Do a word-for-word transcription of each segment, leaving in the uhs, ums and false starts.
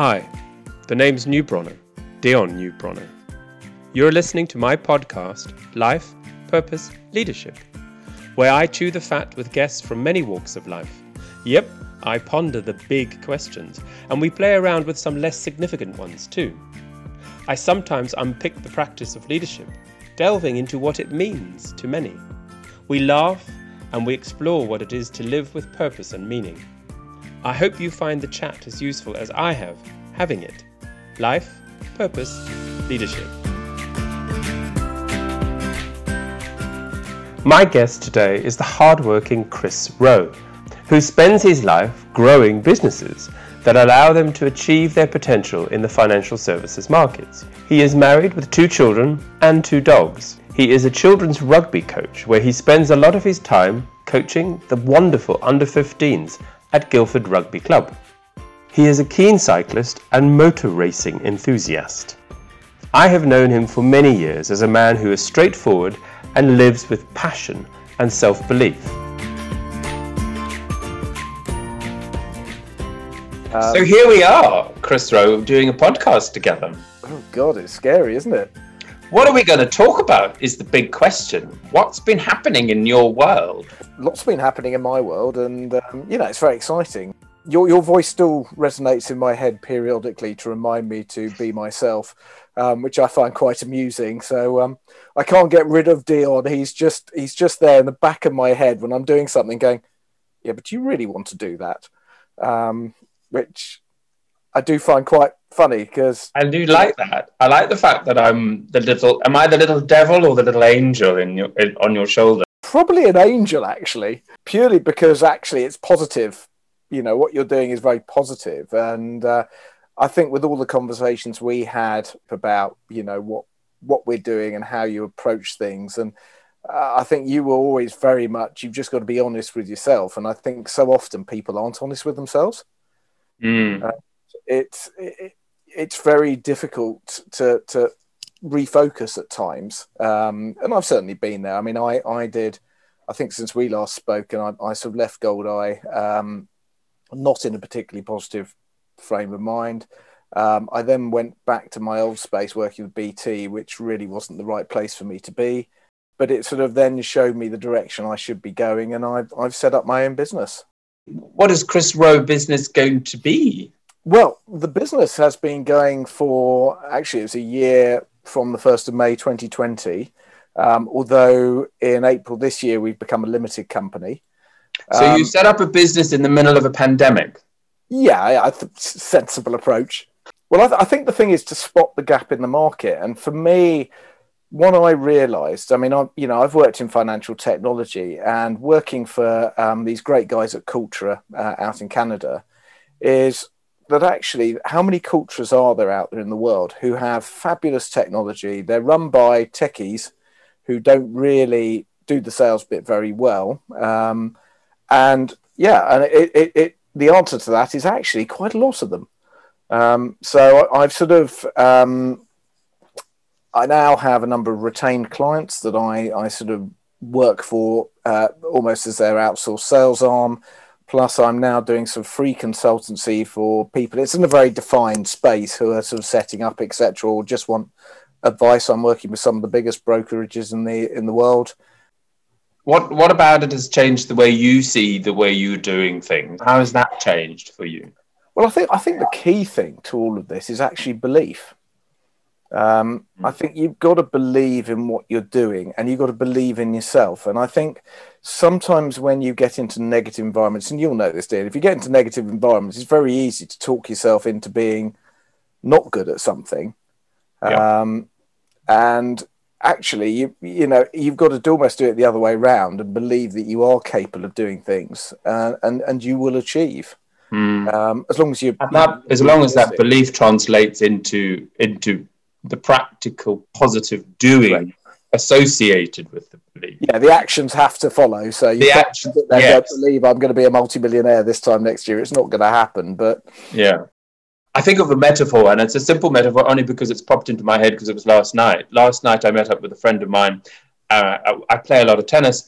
Hi, the name's Newbronner, Dion Newbronner. You're listening to my podcast, Life, Purpose, Leadership, where I chew the fat with guests from many walks of life. Yep, I ponder the big questions, and we play around with some less significant ones too. I sometimes unpick the practice of leadership, delving into what it means to many. We laugh and we explore what it is to live with purpose and meaning. I hope you find the chat as useful as I have having it. Life, Purpose, Leadership. My guest today is the hardworking Chris Rowe, who spends his life growing businesses that allow them to achieve their potential in the financial services markets. He is married with two children and two dogs. He is a children's rugby coach where he spends a lot of his time coaching the wonderful under fifteens at Guildford Rugby Club. He is a keen cyclist and motor racing enthusiast. I have known him for many years as a man who is straightforward and lives with passion and self-belief. Um, so here we are, Chris Rowe, doing a podcast together. Oh God, it's scary, isn't it? What are we going to talk about is the big question. What's been happening in your world? Lots been happening in my world, and um, you know, it's very exciting. Your your voice still resonates in my head periodically to remind me to be myself, um, which I find quite amusing. So um, I can't get rid of Dion. He's just he's just there in the back of my head when I'm doing something, going, "Yeah, but do you really want to do that?" Um, which I do find quite funny because I do like that. I like the fact that I'm the little. Am I the little devil or the little angel in your in, on your shoulder? Probably an angel, actually, purely because actually it's positive. You know, what you're doing is very positive, and uh, I think with all the conversations we had about, you know, what what we're doing and how you approach things, and uh, I think you were always very much. You've just got to be honest with yourself, and I think so often people aren't honest with themselves. Mm. Uh, it's it, it's very difficult to to refocus at times, um, and I've certainly been there. I mean, I I did. I think since we last spoke, and I, I sort of left Goldeye. Um, not in a particularly positive frame of mind. Um, I then went back to my old space working with B T, which really wasn't the right place for me to be. But it sort of then showed me the direction I should be going, and I've, I've set up my own business. What is Chris Rowe business going to be? Well, the business has been going for, actually it was a year from the first of May twenty twenty, um, although in April this year we've become a limited company. So um, you set up a business in the middle of a pandemic? Yeah, I think sensible approach. Well, I, th- I think the thing is to spot the gap in the market. And for me, what I realised, I mean, I, you know, I've worked in financial technology, and working for um, these great guys at Cultura uh, out in Canada, is that actually how many Culturas are there out there in the world who have fabulous technology? They're run by techies who don't really do the sales bit very well. Um, And yeah, and it, it, it, the answer to that is actually quite a lot of them. Um, so I've sort of, um, I now have a number of retained clients that I, I sort of work for uh, almost as their outsourced sales arm. Plus I'm now doing some free consultancy for people. It's in a very defined space who are sort of setting up, et cetera, or just want advice. I'm working with some of the biggest brokerages in the in the world. What what about it has changed the way you see the way you're doing things? How has that changed for you? Well, I think I think the key thing to all of this is actually belief. Um, mm. I think you've got to believe in what you're doing, and you've got to believe in yourself. And I think sometimes when you get into negative environments, and you'll know this, dear, if you get into negative environments, it's very easy to talk yourself into being not good at something. Yeah. Um, and actually, you you know, you've got to do, almost do it the other way around and believe that you are capable of doing things, uh, and and you will achieve. Mm. Um, as long as you, that, as long as that belief translates into into the practical, positive doing right. associated with the belief. Yeah, the actions have to follow. So you the can't actions, sit there yes. and believe I'm going to be a multimillionaire this time next year. It's not going to happen. But yeah. I think of a metaphor, and it's a simple metaphor only because it's popped into my head because it was last night. Last night I met up with a friend of mine. Uh, I, I play a lot of tennis,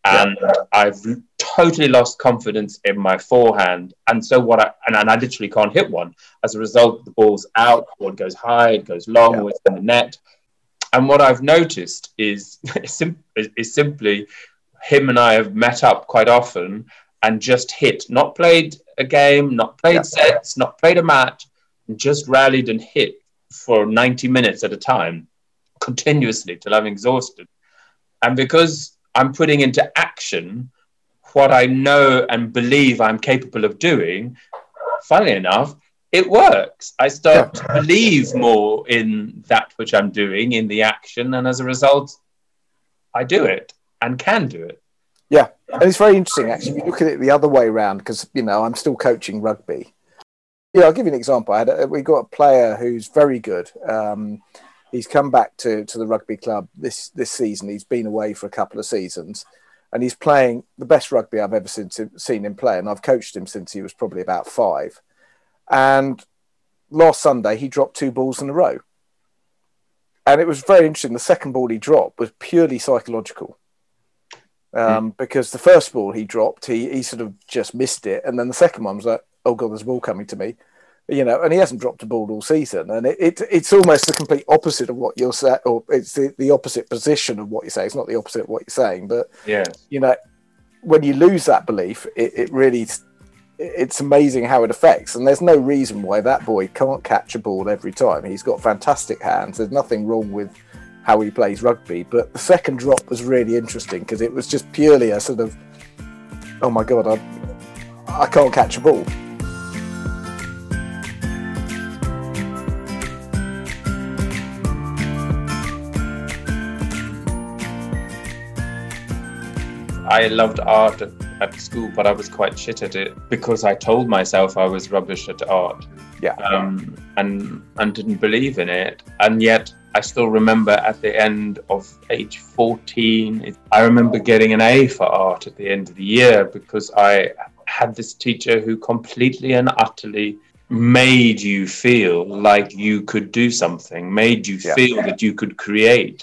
and yeah. I've totally lost confidence in my forehand. And so what I, and, and I literally can't hit one. As a result, the ball's out, the ball goes high, it goes long, yeah. it's in the net. And what I've noticed is, is simply him and I have met up quite often and just hit, not played a game, not played yeah. sets, not played a match, and just rallied and hit for ninety minutes at a time, continuously till I'm exhausted. And because I'm putting into action what I know and believe I'm capable of doing, funnily enough, it works. I start yeah. to believe more in that which I'm doing, in the action, and as a result, I do it and can do it. Yeah, and it's very interesting, actually. If you look at it the other way around, because, you know, I'm still coaching rugby. Yeah, I'll give you an example. I had a, we got a player who's very good. Um, he's come back to, to the rugby club this, this season. He's been away for a couple of seasons, and he's playing the best rugby I've ever seen, seen him play, and I've coached him since he was probably about five. And last Sunday, he dropped two balls in a row. And it was very interesting. The second ball he dropped was purely psychological. Um, mm. Because the first ball he dropped, he, he sort of just missed it. And then the second one was like, oh, God, there's a ball coming to me. You know, and he hasn't dropped a ball all season. And it, it it's almost the complete opposite of what you're saying, or it's the, the opposite position of what you say. It's not the opposite of what you're saying. But, yeah. you know, when you lose that belief, it, it really... it's amazing how it affects, and there's no reason why that boy can't catch a ball every time. He's got fantastic hands. There's nothing wrong with how he plays rugby, but the second drop was really interesting because it was just purely a sort of, oh my God, I, I can't catch a ball. I loved art at, at school, but I was quite shit at it because I told myself I was rubbish at art. Yeah. Um, and and didn't believe in it. And yet I still remember at the end of age fourteen, it, I remember getting an A for art at the end of the year because I had this teacher who completely and utterly made you feel like you could do something, made you yeah. feel that you could create.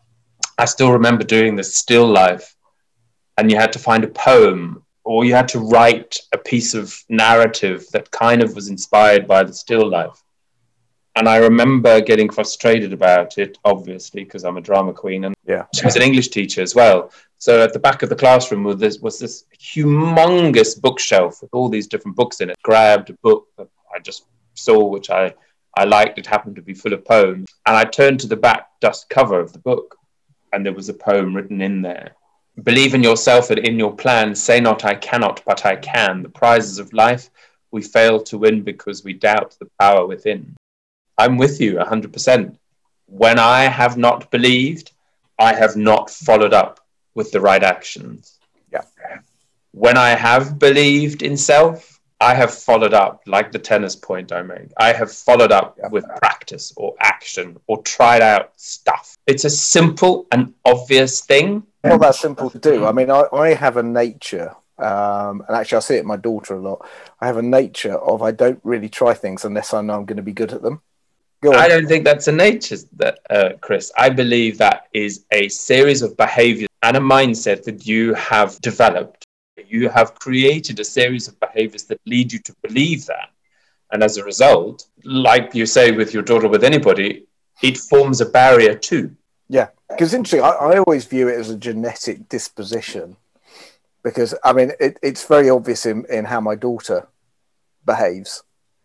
I still remember doing the still life. And you had to find a poem, or you had to write a piece of narrative that kind of was inspired by the still life. And I remember getting frustrated about it, obviously, because I'm a drama queen. And yeah. she was an English teacher as well. So at the back of the classroom was this, was this humongous bookshelf with all these different books in it. Grabbed a book that I just saw, which I, I liked. It happened to be full of poems. And I turned to the back dust cover of the book, and there was a poem written in there. Believe in yourself and in your plan. Say not I cannot, but I can. The prizes of life we fail to win because we doubt the power within. I'm with you one hundred percent. When I have not believed, I have not followed up with the right actions. Yeah. When I have believed in self, I have followed up, like the tennis point I made. I have followed up yeah. with practice or action or tried out stuff. It's a simple and obvious thing. Not that simple to do. I mean, I, I have a nature, um, and actually I see it in my daughter a lot. I have a nature of I don't really try things unless I know I'm going to be good at them. Go on. I don't think that's a nature, that uh, Chris. I believe that is a series of behaviors and a mindset that you have developed. You have created a series of behaviors that lead you to believe that. And as a result, like you say with your daughter, with anybody, it forms a barrier too. Yeah, because interesting, I, I always view it as a genetic disposition because, I mean, it, it's very obvious in, in how my daughter behaves.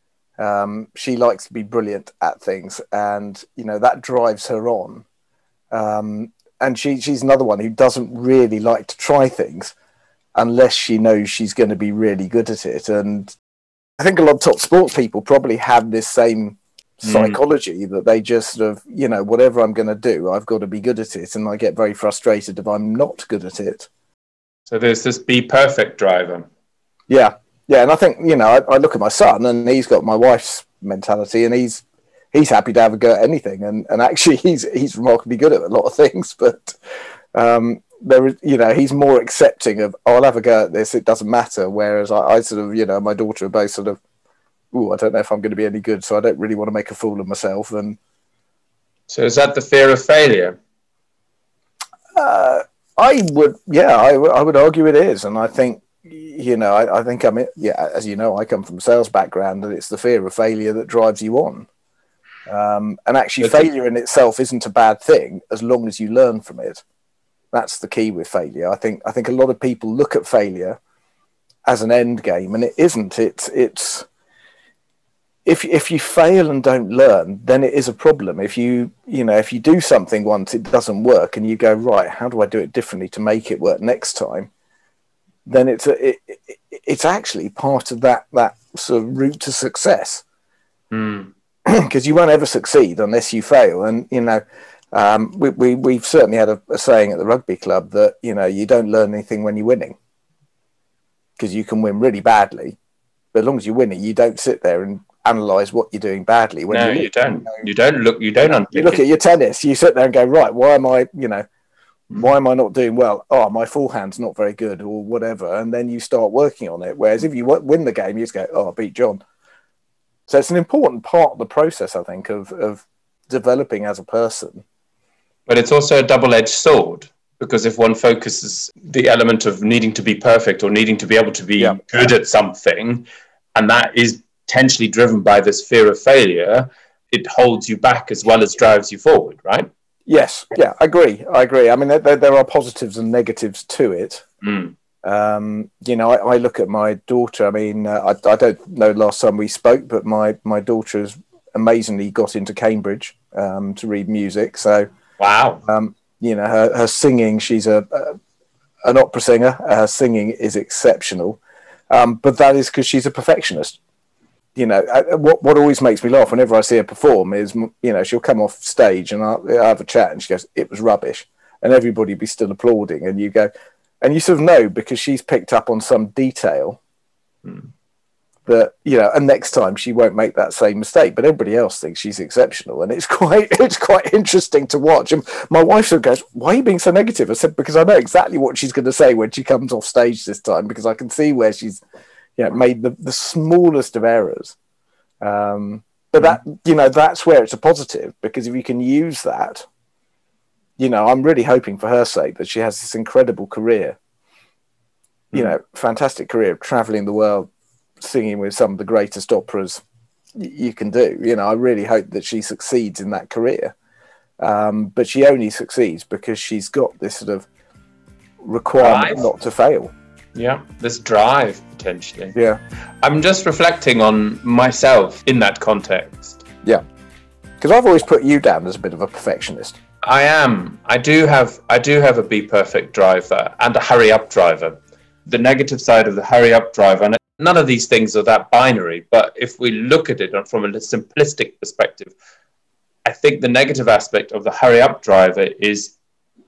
Um, she likes to be brilliant at things and, you know, that drives her on. Um, and she she's another one who doesn't really like to try things unless she knows she's going to be really good at it. And I think a lot of top sports people probably have this same psychology mm. that they just sort of, you know, whatever I'm going to do, I've got to be good at it. And I get very frustrated if I'm not good at it. So there's this be perfect driver. Yeah. Yeah. And I think, you know, I, I look at my son and he's got my wife's mentality and he's, he's happy to have a go at anything. And, and actually he's, he's remarkably good at a lot of things, but, um, there is, you know, he's more accepting of, oh, I'll have a go at this, it doesn't matter. Whereas I, I sort of, you know, my daughter are both sort of, oh, I don't know if I'm going to be any good, so I don't really want to make a fool of myself. And so is that the fear of failure? Uh, I would, yeah, I, w- I would argue it is, and I think, you know, I, I think I'm, yeah, as you know, I come from a sales background, and it's the fear of failure that drives you on. Um, and actually, That's a- failure in itself isn't a bad thing as long as you learn from it. That's the key with failure. I think. I think a lot of people look at failure as an end game, and it isn't. It's it's if if you fail and don't learn, then it is a problem. If you you know if you do something once, it doesn't work, and you go, right, how do I do it differently to make it work next time? Then it's a, it, it, it's actually part of that that sort of route to success. Mm. Because you won't ever succeed unless you fail. And, you know, um, we, we, we've certainly had a, a saying at the rugby club that, you know, you don't learn anything when you're winning, because you can win really badly. But as long as you're winning, you don't sit there and analyse what you're doing badly. When No, you, you don't. You don't look, you don't you, know, unpick you look it. at your tennis, you sit there and go, right, why am I, you know, why am I not doing well? Oh, my forehand's not very good or whatever. And then you start working on it. Whereas if you win the game, you just go, oh, I beat John. So it's an important part of the process, I think, of, of developing as a person. But it's also a double-edged sword, because if one focuses the element of needing to be perfect or needing to be able to be Yeah. good at something, and that is potentially driven by this fear of failure, it holds you back as well as drives you forward, right? Yes, yeah, I agree. I agree. I mean, there, there are positives and negatives to it. Mm. Um, you know, I, I look at my daughter. I mean, uh, I, I don't know last time we spoke, but my, my daughter has amazingly got into Cambridge um, to read music. So, Wow. um, you know, her, her singing, she's a, a an opera singer. Her singing is exceptional. Um, but that is because she's a perfectionist. You know, what what always makes me laugh whenever I see her perform is, you know, she'll come off stage and I'll, I'll have a chat and she goes, it was rubbish. And everybody be still applauding. And you go, and you sort of know because she's picked up on some detail mm. that, you know, and next time she won't make that same mistake. But everybody else thinks she's exceptional. And it's quite it's quite interesting to watch. And my wife sort of goes, why are you being so negative? I said, because I know exactly what she's going to say when she comes off stage this time, because I can see where she's, you know, made the, the smallest of errors. Um, but that, you know, that's where it's a positive, because if you can use that, you know, I'm really hoping for her sake that she has this incredible career, you mm. know, fantastic career of traveling the world, singing with some of the greatest operas y- you can do. You know, I really hope that she succeeds in that career. Um, but she only succeeds because she's got this sort of requirement Drive. not to fail. Yeah, this drive, potentially. Yeah. I'm just reflecting on myself in that context. Yeah. Because I've always put you down as a bit of a perfectionist. I am. I do have I do have a be perfect driver and a hurry up driver. The negative side of the hurry up driver, and none of these things are that binary, but if we look at it from a simplistic perspective, I think the negative aspect of the hurry up driver is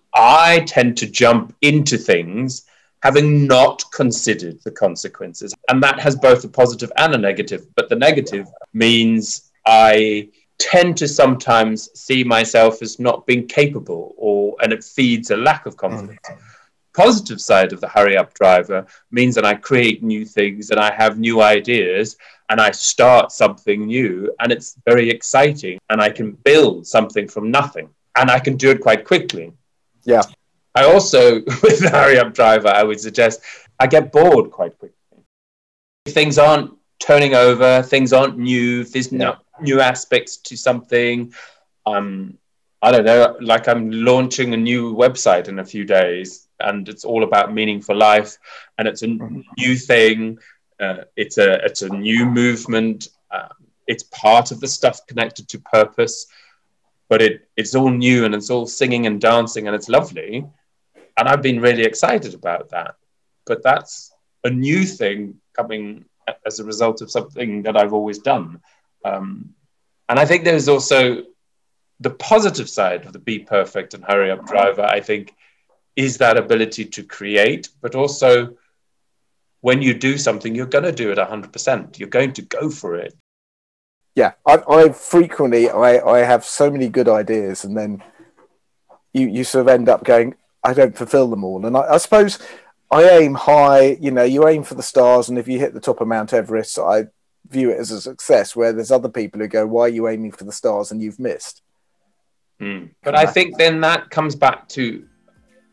I tend to jump into things having not considered the consequences. And that has both a positive and a negative. But the negative means I tend to sometimes see myself as not being capable, or and it feeds a lack of confidence. Mm. Positive side of the hurry up driver means that I create new things and I have new ideas and I start something new and it's very exciting and I can build something from nothing and I can do it quite quickly. Yeah. I also, with the hurry up driver, I would suggest I get bored quite quickly. Things aren't turning over, things aren't new, there's no yeah. new aspects to something. Um, I don't know, like I'm launching a new website in a few days and it's all about meaning for life and it's a mm-hmm. new thing. Uh, it's a it's a new movement. Um, it's part of the stuff connected to purpose, but it it's all new and it's all singing and dancing and it's lovely. And I've been really excited about that. But that's a new thing coming as a result of something that I've always done. Um, and I think there's also the positive side of the be perfect and hurry up driver, I think, is that ability to create, but also when you do something, you're going to do it one hundred percent. You're going to go for it. Yeah, I, I frequently, I, I have so many good ideas and then you, you sort of end up going, I don't fulfill them all. And I, I suppose I aim high, you know, you aim for the stars. And if you hit the top of Mount Everest, I view it as a success, where there's other people who go, why are you aiming for the stars and you've missed? Mm. But I think then that comes back to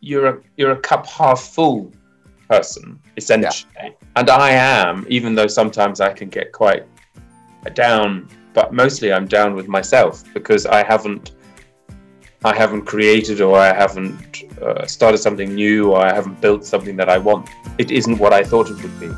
you're a you're a cup half full person, essentially. Yeah. And I am, even though sometimes I can get quite down, but mostly I'm down with myself because I haven't I haven't created or I haven't uh, started something new or I haven't built something that I want. It isn't what I thought it would be.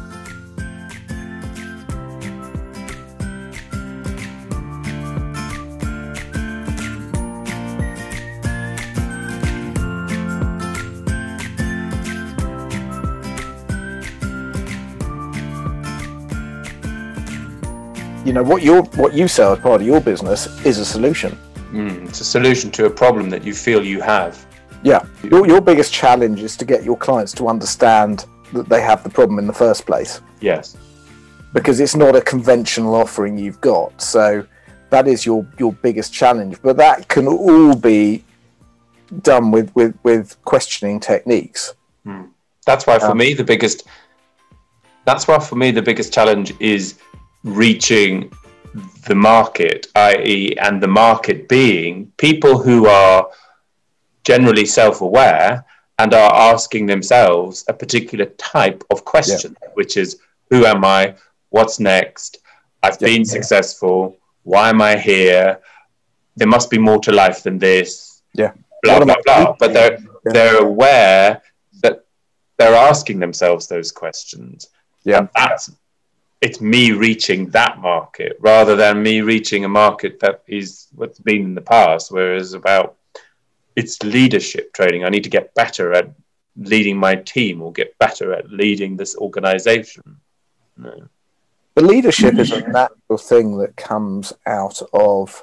You know, what you what you sell as part of your business is a solution. Mm, it's a solution to a problem that you feel you have. Yeah. Your, your biggest challenge is to get your clients to understand that they have the problem in the first place. Yes. Because it's not a conventional offering you've got. So that is your, your biggest challenge. But that can all be done with, with, with questioning techniques. Mm. That's why for um, me the biggest that's why for me the biggest challenge is reaching the market, that is, and the market being people who are generally self-aware and are asking themselves a particular type of question, yeah. which is, who am I? What's next? I've yeah. been successful. Why am I here? There must be more to life than this. Yeah. Blah, blah, blah. But they're, yeah. they're aware that they're asking themselves those questions. Yeah. And that's it's me reaching that market rather than me reaching a market that is what's been in the past, whereas about it's leadership training. I need to get better at leading my team or get better at leading this organization. No. The leadership is a natural thing that comes out of,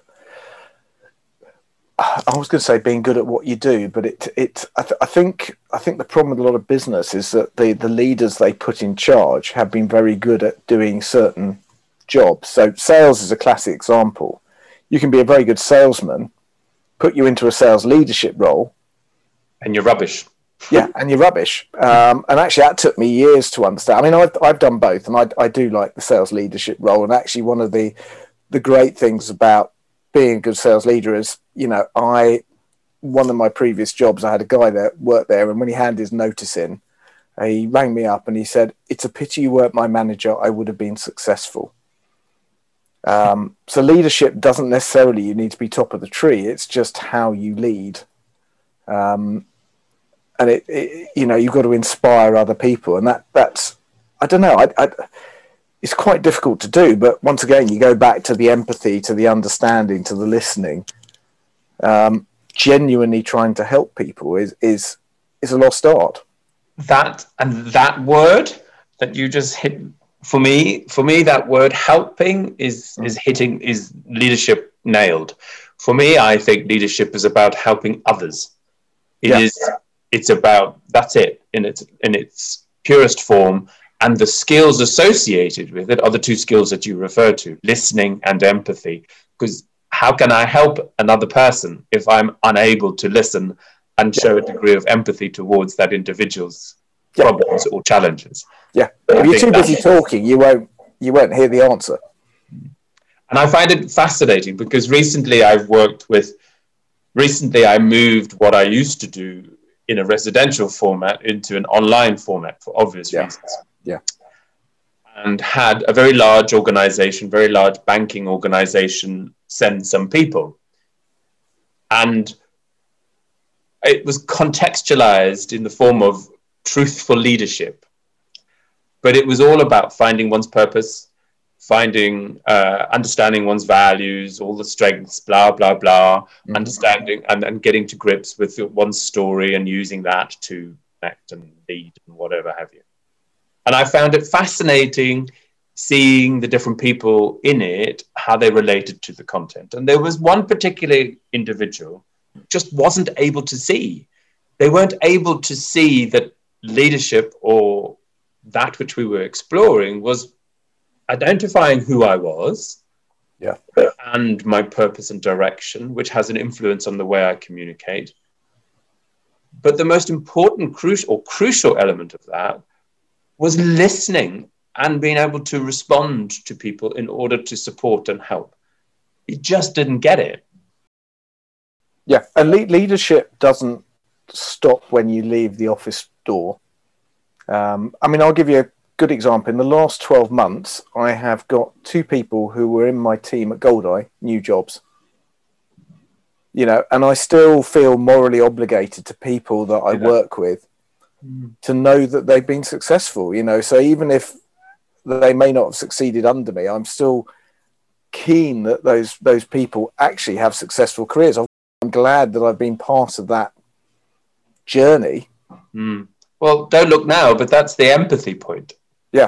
I was going to say being good at what you do, but it, it, I, th- I think, I think the problem with a lot of business is that the, the leaders they put in charge have been very good at doing certain jobs. So sales is a classic example. You can be a very good salesman, put you into a sales leadership role, and you're rubbish. Yeah, and you're rubbish. Um, and actually, that took me years to understand. I mean, I've I've done both, and I I do like the sales leadership role. And actually, one of the the great things about being a good sales leader is, you know, I, one of my previous jobs, I had a guy that worked there, and when he handed his notice in, uh, he rang me up and he said, "It's a pity you weren't my manager. I would have been successful." Um, so leadership doesn't necessarily, you need to be top of the tree. It's just how you lead. Um, and it, it, you know, you've got to inspire other people. And that that's, I don't know, I, I it's quite difficult to do, but once again, you go back to the empathy, to the understanding, to the listening. Um, genuinely trying to help people is is is a lost art. That and that word that you just hit for me, for me, that word helping is mm. is hitting is leadership nailed. For me, I think leadership is about helping others. It yeah. is. It's about that's it in its in its purest form. And the skills associated with it are the two skills that you refer to, listening and empathy. Because how can I help another person if I'm unable to listen and show a degree of empathy towards that individual's yeah. problems or challenges? Yeah, if you're too busy talking, you won't you won't hear the answer. And I find it fascinating because recently I've worked with, recently I moved what I used to do in a residential format into an online format for obvious yeah. reasons. Yeah. And had a very large organization, very large banking organization send some people. And it was contextualized in the form of truthful leadership. But it was all about finding one's purpose, finding, uh, understanding one's values, all the strengths, blah, blah, blah, mm-hmm. understanding and, and getting to grips with one's story and using that to connect and lead and whatever have you. And I found it fascinating seeing the different people in it, how they related to the content. And there was one particular individual just wasn't able to see. They weren't able to see that leadership or that which we were exploring was identifying who I was yeah. and my purpose and direction, which has an influence on the way I communicate. But the most important crucial or crucial element of that was listening and being able to respond to people in order to support and help. He just didn't get it. Yeah, and le- leadership doesn't stop when you leave the office door. Um, I mean, I'll give you a good example. In the last twelve months, I have got two people who were in my team at Goldeye, new jobs. You know, and I still feel morally obligated to people that I Yeah. work with mm. to know that they've been successful, you know. So even if they may not have succeeded under me, I'm still keen that those those people actually have successful careers. I'm glad that I've been part of that journey. Mm. Well, don't look now, but that's the empathy point. Yeah.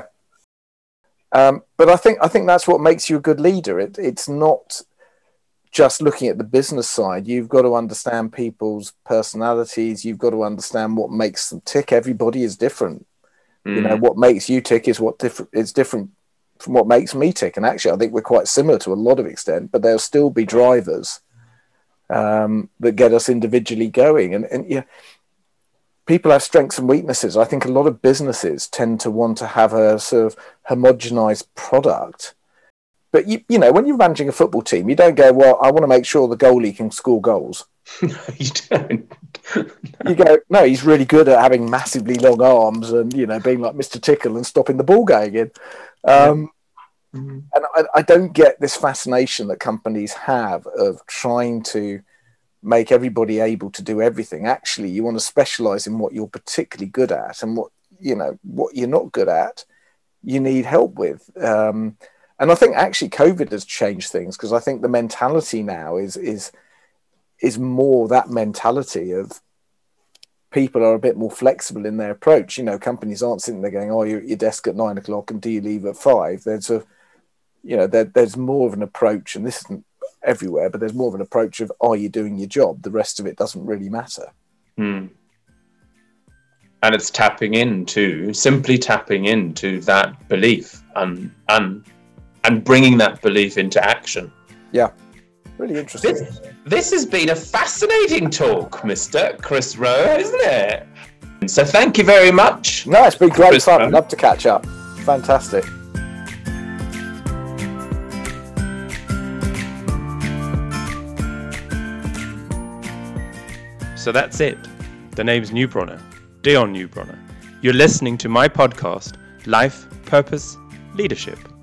Um, but I think I think that's what makes you a good leader. It, it's not just looking at the business side. You've got to understand people's personalities. You've got to understand what makes them tick. Everybody is different. Mm. You know, what makes you tick is what different is different from what makes me tick. And actually, I think we're quite similar to a lot of extent, but there'll still be drivers um, that get us individually going. And, and yeah, people have strengths and weaknesses. I think a lot of businesses tend to want to have a sort of homogenized product. But, you, you know, when you're managing a football team, you don't go, well, I want to make sure the goalie can score goals. No, you don't. You go, no, he's really good at having massively long arms and, you know, being like Mister Tickle and stopping the ball going in. Um, yeah. mm-hmm. And I, I don't get this fascination that companies have of trying to make everybody able to do everything. Actually, you want to specialize in what you're particularly good at, and what, you know, what you're not good at, you need help with. Um, And I think actually COVID has changed things, because I think the mentality now is is is more that mentality of people are a bit more flexible in their approach. You know, companies aren't sitting there going, "Oh, you're at your desk at nine o'clock and do you leave at five?" There's a, you know, there, there's more of an approach, and this isn't everywhere, but there's more of an approach of, "Are you doing your job? The rest of it doesn't really matter." Hmm. And it's tapping into, simply tapping into that belief and and. and bringing that belief into action. Yeah, really interesting. This, this has been a fascinating talk, Mister Chris Rowe, isn't it? So thank you very much. No, it's been great Chris fun. Rowe. I'd love to catch up. Fantastic. So that's it. The name's Neubronner, Dion Neubronner. You're listening to my podcast, Life, Purpose, Leadership.